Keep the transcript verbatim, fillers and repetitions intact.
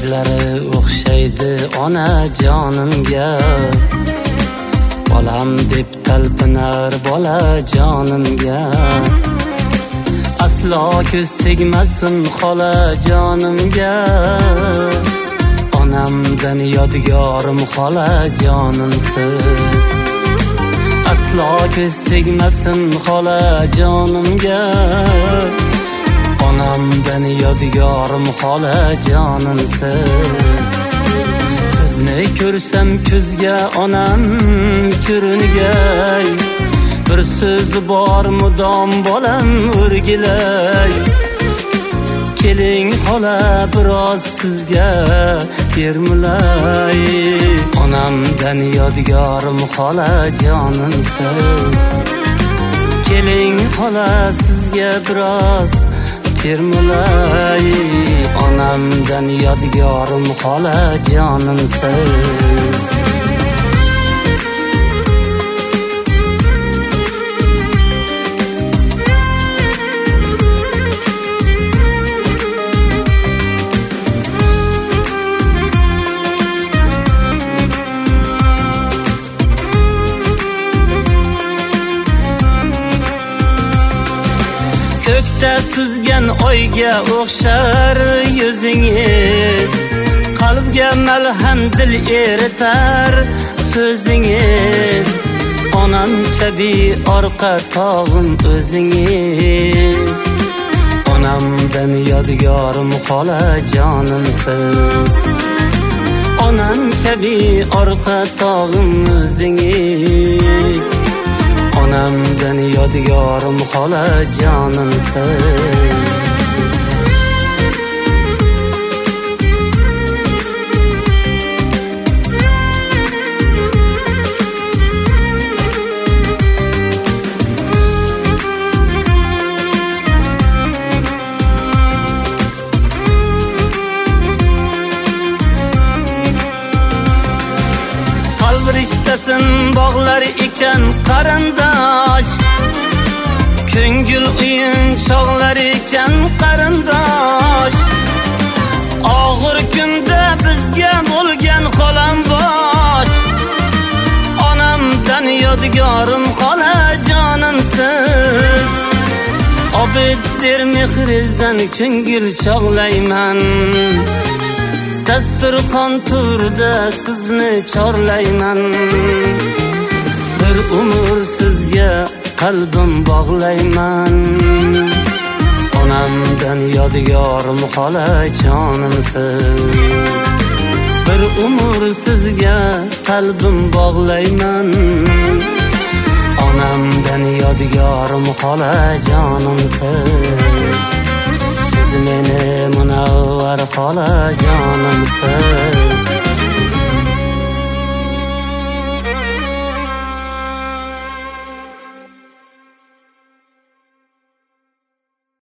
Ko'zlari o'xshaydi ona jonimga, bolam deb talpinar bola jonimga. Aslo ko'z tegmasin xola jonimga, onamdan yodgorim xola jonimsiz. Aslo ko'z tegmasin xola jonimga, onamdan yodgorim xola jonimsiz. Sizni ko'rsam ko'zga onam ko'ringay, bir so'z bor mudom bolam o'rgilay. Keling xola biroz sizga termulay, onamdan yodgorim xola jonimsiz. Keling xola sizga biroz termulay, onamdan yodgorim xola jonimsiz. Ko'kda suzgan oyga o'xshar yuzingiz, qalbga malham dil eritar so'zingiz. Onam kabi orqa tog'im o'zingiz, onamdan yodgorim xola jonimsiz. Onam kabi orqa tog'im o'zingiz, onamdan yodgorim xola jonimsiz. Qalb rishtasin bog'lar ekan qarindosh, ko'ngil o'yinchoqlar ekan qarindosh. Og'ir kunda bizga bo'lgan xolam bosh, onamdan yodgorim xola jonimsiz. Obiddir mehrizdan ko'ngil chog'layman, dasturxon turda sizni chorlayman. Bir umr sizga qalbim bog'layman, onamdan yodgorim xola jonimsiz. Bir umr sizga qalbim bog'layman, onamdan yodgorim xola jonimsiz. Siz meni munavvar xola jonimsiz.